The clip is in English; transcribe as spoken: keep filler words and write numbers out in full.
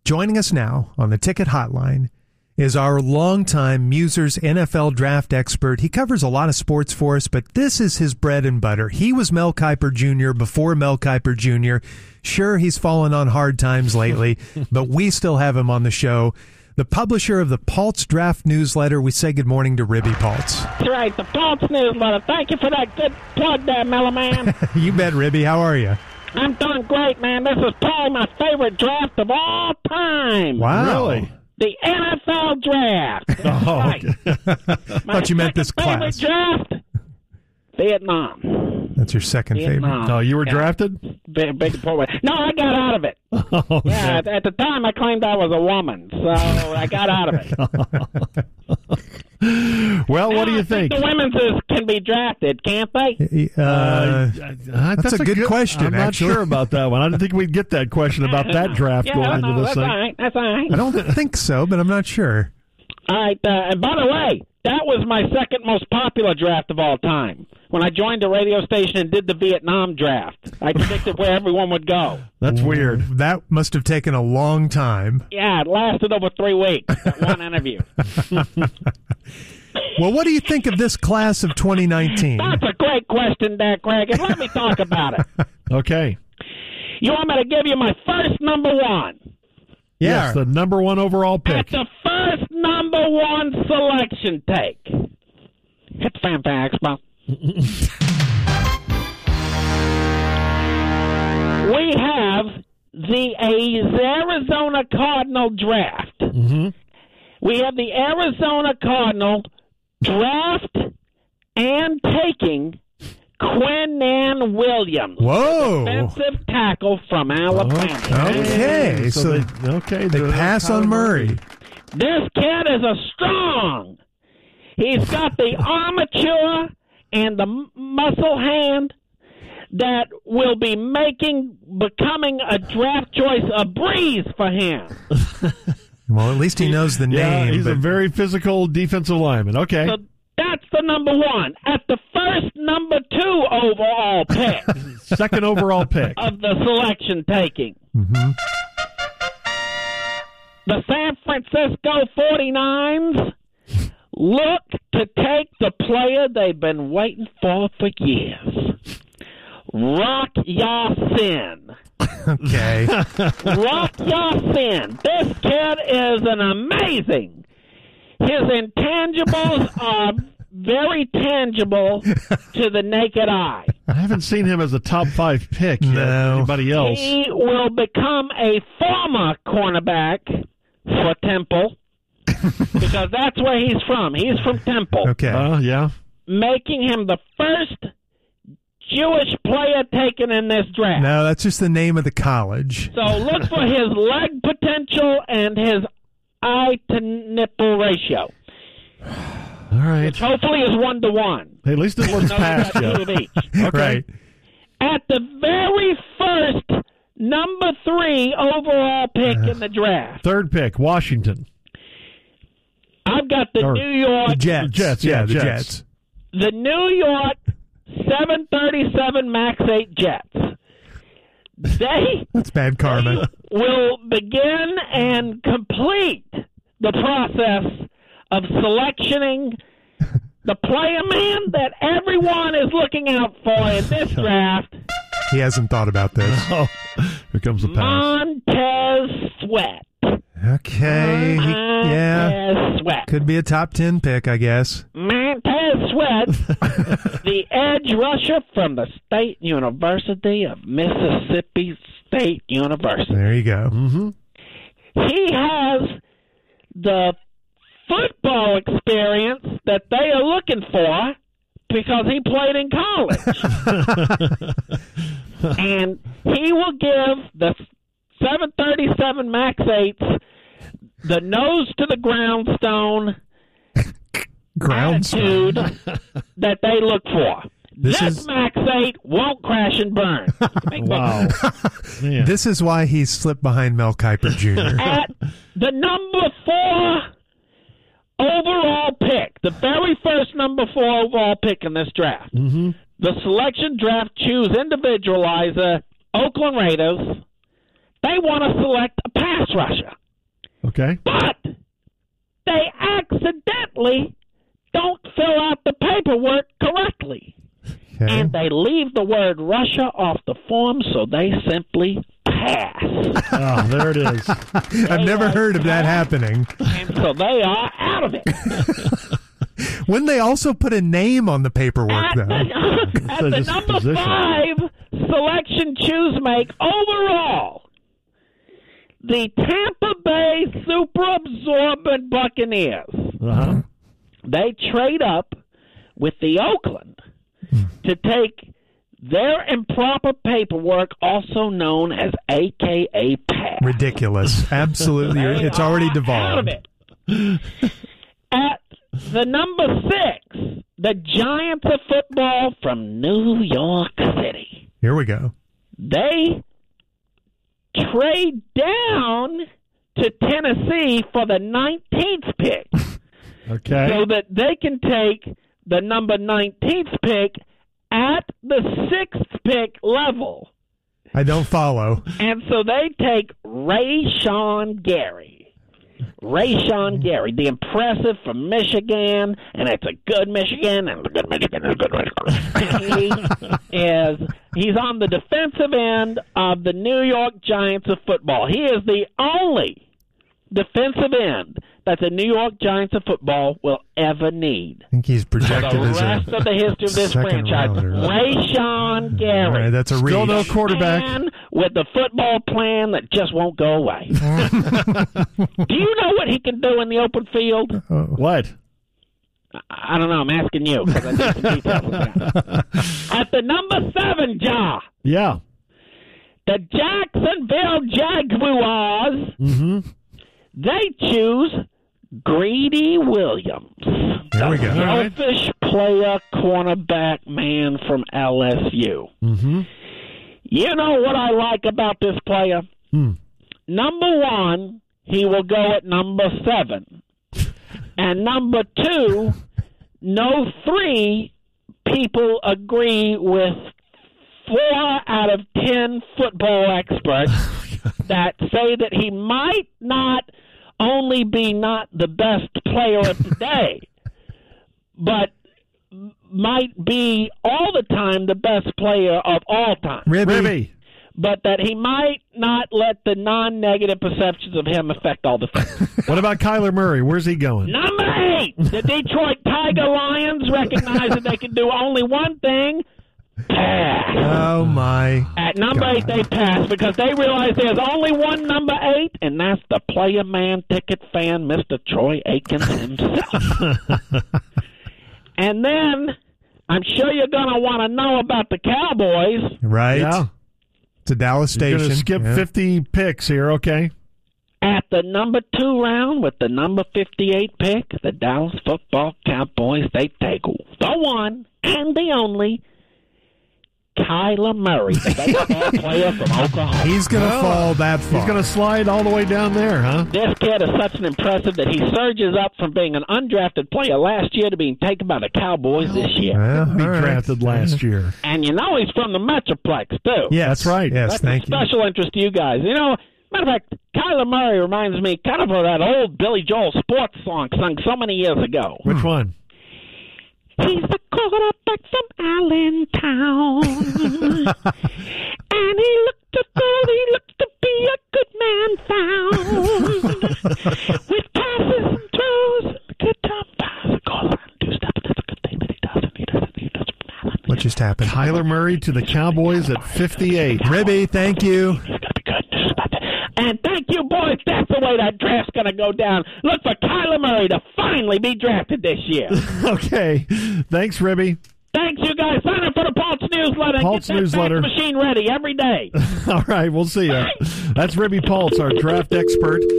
Joining us now on the Ticket Hotline is our longtime Musers N F L draft expert. He covers a lot of sports for us, but this is his bread and butter. He was Mel Kiper Junior before Mel Kiper Junior Sure, he's fallen on hard times lately, but we still have him on the show. The publisher of the Paltz Draft Newsletter. We say good morning to Ribby Paltz. That's right, the Paltz Newsletter. Thank you for that good plug there, Mellow Man. You bet, Ribby. How are you? I'm doing great, man. This is probably my favorite draft of all time. Wow. Really? The N F L draft. That's Oh, right. okay. My Thought you meant this second class. favorite draft, Vietnam. That's your second Vietnam. favorite. No, you were Yeah. drafted? Big, big point. No, I got out of it. Oh, Yeah, shit. at, at the time I claimed I was a woman, so I got out of it. Well, what do Now, you I think? The women's is, can be drafted, can't they? Uh, Uh, that's a good question, I'm not actually. sure about that one. I didn't think we'd get that question about that draft yeah, going no, into this that's thing. all right. That's all right. I don't think so, but I'm not sure. All right, uh, and by the way, that was my second most popular draft of all time. When I joined the radio station and did the Vietnam draft, I predicted where everyone would go. That's weird. That must have taken a long time. Yeah, it lasted over three weeks, that one interview. Well, what do you think of this class of twenty nineteen? That's a great question there, Craig, and let me talk about it. Okay. You want me to give you my first number one? Yeah. Yes, the number one overall At pick. the first number one selection take. Hit the fanfare, Expo. We have the Arizona Cardinal draft. Mm-hmm. We have the Arizona Cardinal draft and taking Quinnen Williams, Whoa. defensive tackle from Alabama. Okay, so, so they, okay, They the- pass on Murray. This kid is a strong. He's got the armature and the m- muscle hand that will be making becoming a draft choice a breeze for him. Well, at least he knows the Yeah, name. he's a but very physical defensive lineman. Okay. So that's the number one. At the first number two overall pick Second overall pick. of the selection taking, Mhm. the San Francisco forty-nines look to take the player they've been waiting for for years. Rock Ya-Sin. Okay. Rock Ya-Sin. This kid is an amazing. His intangibles are very tangible to the naked eye. I haven't seen him as a top five pick yet. No. Anybody else? He will become a former cornerback for Temple because that's where he's from. He's from Temple. Okay. Uh, yeah. Making him the first Jewish player taken in this draft. No, that's just the name of the college. So look for his leg potential and his eye to nipple ratio, All right. which hopefully is one to one. Hey, at least it looks No, past you got you. two of each. Okay. Right. At the very first number three overall pick in the draft, Third pick, Washington. I've got the Or- New York, The Jets. The Jets, Yeah, yeah, the Jets. Jets. the New York seven thirty-seven Max eight Jets. They That's bad karma. will begin and complete the process of selectioning the player, man, that everyone is looking out for in this draft, He hasn't thought about this. Oh, here comes the pass. Montez Sweat. Okay. He- yeah. Montez Sweat. Could be a top ten pick, I guess. Montez Sweat, the edge rusher from the State University of Mississippi State University. There you go. Mm-hmm. He has the football experience that they are looking for because he played in college. And he will give the seven thirty-seven Max eights the nose to the groundstone attitude Grounds. that they look for. This This, is- Max eight won't crash and burn. Wow. Man. This is why he slipped behind Mel Kiper Junior At the number four overall pick, the very first number four overall pick in this draft, Mm-hmm. the selection draft choose individualizer, Oakland Raiders. They want to select a pass rusher. Okay. But they accidentally don't fill out the paperwork correctly. Okay. And they leave the word Russia off the form, so they simply pass. Oh, there it is. I've never heard of that happening. And so they are out of it. Wouldn't they also put a name on the paperwork, At though? the, at So the just number position. five selection choose make overall, the Tampa Bay super absorbent Buccaneers. Uh-huh. They trade up with the Oakland to take their improper paperwork, also known as A K A pass. Ridiculous. Absolutely. They It's already are out of devolved. it. At the number six, the Giants of football from New York City. Here we go. They trade down to Tennessee for the nineteenth pick Okay. so that they can take the number nineteenth pick at the sixth pick level. I don't follow. And so they take Rashawn Gary. Rashawn Gary, the impressive from Michigan, and it's a good Michigan, and a good Michigan, and a good Michigan. He is, he's on the defensive end of the New York Giants of football. He is the only defensive end that the New York Giants of football will ever need. I think he's For projected the as rest a of the history of this second franchise, rounder. Rashawn Gary. All right, that's a Still reach. no quarterback. Man with the football plan that just won't go away. Do you know what he can do in the open field? Oh. What? I don't know. I'm asking you because I need some details of that. At the number seven, Ja, Yeah. the Jacksonville Jaguars, Mm-hmm. they choose Greedy Williams. There we go. All right. Selfish player, cornerback man from L S U. Mm-hmm. You know what I like about this player? Hmm. Number one, he will go at number seven. And number two, no three people agree with four out of ten football experts that say that he might not only be not the best player of today, but might be all the time the best player of all time. Ribby. Ribby. But that he might not let the non-negative perceptions of him affect all the things. What about Kyler Murray? Where's he going? Number eight, the Detroit Tiger Lions recognize that they can do only one thing, pass. Oh, my. At number God. eight, they pass because they realize there's only one number eight, and that's the player man ticket fan, Mister Troy Aikens himself. And then I'm sure you're going to want to know about the Cowboys. Right? Yeah. It's a Dallas You're station. going to skip Yeah. fifty picks here, okay? At the number two round with the number fifty-eight pick, the Dallas Football Cowboys, they take the one and the only Kyler Murray, the baseball player from Oklahoma. He's going to Oh. fall that far. He's going to slide all the way down there, huh? This kid is such an impressive that he surges up from being an undrafted player last year to being taken by the Cowboys this year. Well, He all right. drafted last year. And you know he's from the Metroplex, too. Yes, That's right. Yes, That's thank a you. special interest to you guys. You know, matter of fact, Kyler Murray reminds me kind of of that old Billy Joel sports song sung so many years ago. Which one? He's the quarterback from Allentown. And he looked to go, he looked to be a good man found. With passes and throws, good time pass, goal line, do stuff, and that's a good thing that he doesn't, he doesn't, he doesn't matter. What just happened? Kyler Murray to the Cowboys at fifty-eight. Ribby, thank you. He's going to be good. This is about that. And thank you, boys. That's the way that draft's going to go down. Look for Kyler Murray to finally be drafted this year. Okay. Thanks, Ribby. Thanks, you guys. Sign up for the Pulse newsletter. Pulse Get that newsletter. fax machine ready every day. All right, we'll see you. That's Ribby Pulse, our draft expert.